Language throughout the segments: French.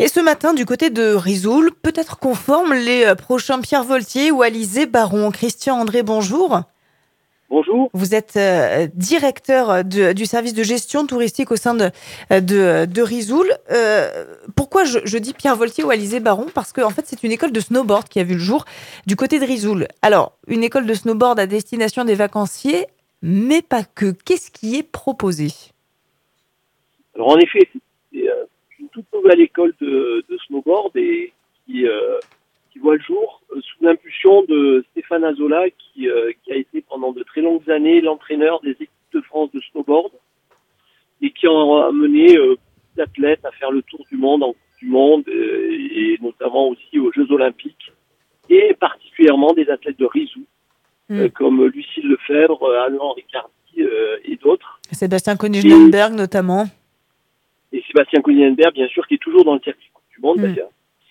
Et ce matin, du côté de Risoul, peut-être qu'on forme les prochains Pierre Voltier ou Alizé Baron. Christian André, bonjour. Bonjour. Vous êtes directeur du service de gestion touristique au sein de Risoul. Pourquoi je dis Pierre Voltier ou Alizé Baron? Parce qu'en fait, c'est une école de snowboard qui a vu le jour du côté de Risoul. Alors, une école de snowboard à destination des vacanciers, mais pas que. Qu'est-ce qui est proposé? Alors en effet, c'est une toute nouvelle école de snowboard et qui voit le jour sous l'impulsion de Stéphane Azola qui a été pendant de très longues années l'entraîneur des équipes de France de snowboard et qui a amené des athlètes à faire le tour du monde en Coupe du Monde et notamment aussi aux Jeux Olympiques et particulièrement des athlètes de Risoul comme Lucille Lefebvre, Alain Ricardi et d'autres. Sébastien Koenigsberg notamment. Et Sébastien Koenigsberg, bien sûr, qui est toujours dans le circuit Coupe du Monde d'ailleurs.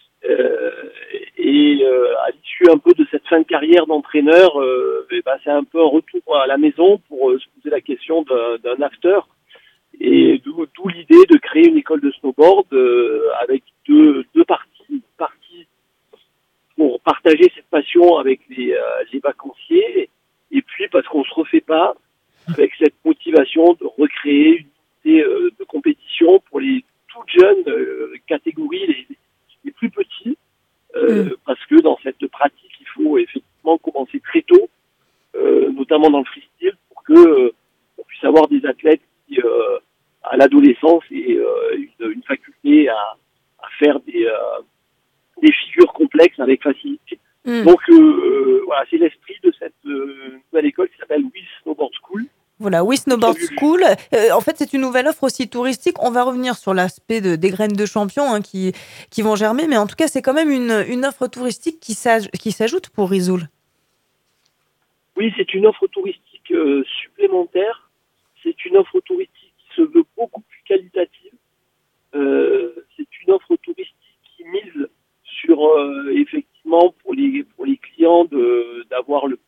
À l'issue un peu de cette fin de carrière d'entraîneur, c'est un peu un retour à la maison pour se poser la question d'un after. Et d'où l'idée de créer une école de snowboard avec deux parties. Une partie pour partager cette passion avec les vacanciers, et puis parce qu'on se refait pas avec cette motivation de recréer une unité de compétition pour les toutes jeunes catégories, les plus petits, parce que dans cette pratique, il faut effectivement commencer très tôt, notamment dans le freestyle, pour que on puisse avoir des athlètes qui, à l'adolescence, aient une faculté à faire des figures complexes avec facilité. Donc voilà, c'est l'esprit de cette nouvelle école qui s'appelle We Snowboard School. Voilà, We Snowboard School. En fait, c'est une nouvelle offre aussi touristique. On va revenir sur l'aspect des graines de champion qui vont germer, mais en tout cas, c'est quand même une offre touristique qui s'ajoute pour Risoul. Oui, c'est une offre touristique supplémentaire. C'est une offre touristique qui se veut beaucoup plus qualitative. C'est une offre touristique qui mise sur effectivement pour les clients d'avoir le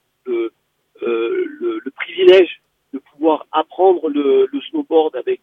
privilège de pouvoir apprendre le snowboard avec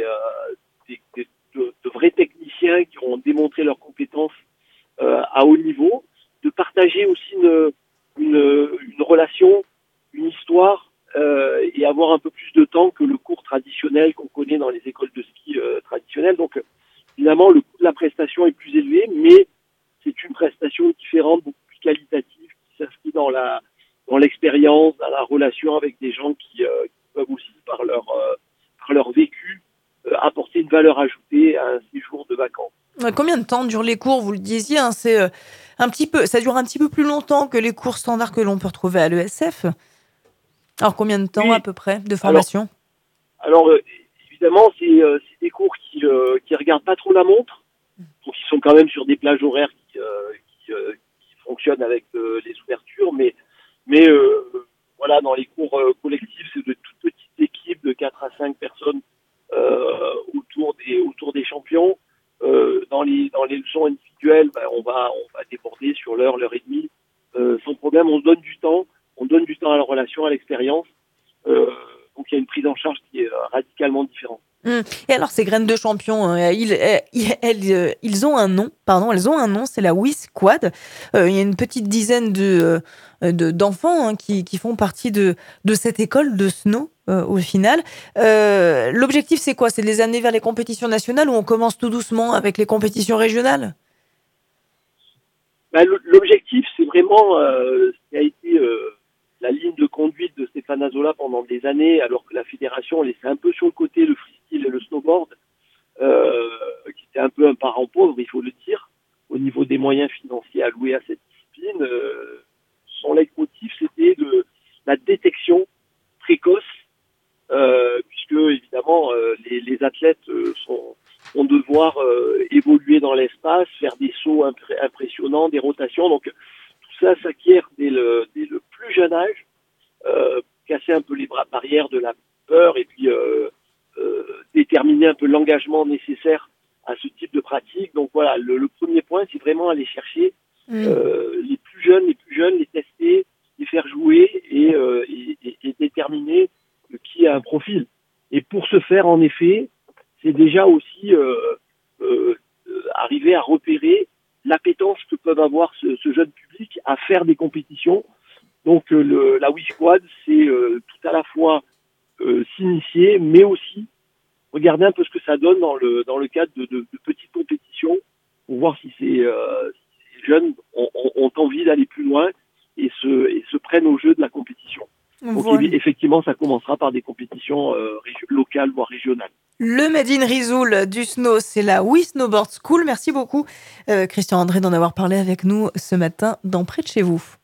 de vrais techniciens qui ont démontré leurs compétences à haut niveau, de partager aussi une relation, une histoire et avoir un peu plus de temps que le cours traditionnel qu'on connaît dans les écoles de ski traditionnelles. Donc évidemment, le coût de la prestation est plus élevé, mais c'est une prestation différente, beaucoup plus qualitative, qui s'inscrit dans l'expérience, dans la relation avec des gens qui peuvent aussi, par leur vécu, apporter une valeur ajoutée à un séjour de vacances. Combien de temps durent les cours? Vous le disiez, hein, c'est ça dure un petit peu plus longtemps que les cours standards que l'on peut retrouver à l'ESF. Alors combien de temps à peu près de formation? Alors évidemment, c'est des cours qui regardent pas trop la montre, donc ils sont quand même sur des plages horaires qui fonctionnent avec les ouvertures, mais voilà, dans les cours collectifs, c'est de toutes petites équipes de 4 à 5 personnes autour des champions. Dans les leçons individuelles, on va déborder sur l'heure et demie, sans problème. On donne du temps à la relation, à l'expérience. Donc il y a une prise en charge qui est radicalement différente. Et alors ces graines de champion, ils ont un nom, c'est la WIS Quad. Il y a une petite dizaine d'enfants qui font partie de cette école de snow au final. L'objectif c'est quoi? C'est de les amener vers les compétitions nationales ou on commence tout doucement avec les compétitions régionales? L'objectif c'est vraiment ce qui a été la ligne de conduite de Stéphane Azola pendant des années, alors que la fédération laissait un peu sur le côté le freestyle et le snowboard, qui était un peu un parent pauvre, il faut le dire, au niveau des moyens financiers alloués à cette discipline. Son leitmotiv, c'était la détection précoce, puisque évidemment les athlètes vont devoir évoluer dans l'espace, faire des sauts impressionnants, des rotations, donc tout ça s'acquiert dès le plus jeune âge, casser un peu les barrières de la peur et puis déterminer un peu l'engagement nécessaire à ce type de pratique. Donc voilà, le premier point, c'est vraiment aller chercher les plus jeunes, les tester, les faire jouer et déterminer qui a un profil. Et pour ce faire, en effet, c'est déjà aussi arriver à repérer l'appétence que peuvent avoir ce jeune public à faire des compétitions. Donc la WISquad, c'est tout à la fois s'initier, mais aussi regarder un peu ce que ça donne dans le cadre de petites compétitions pour voir si ces jeunes ont envie d'aller plus loin et se prennent au jeu de la compétition. Donc Voilà. effectivement, ça commencera par des compétitions locales, voire régionales. Le Made in Risoul du snow, c'est la We Snowboard School. Merci beaucoup, Christian André, d'en avoir parlé avec nous ce matin dans Près de chez vous.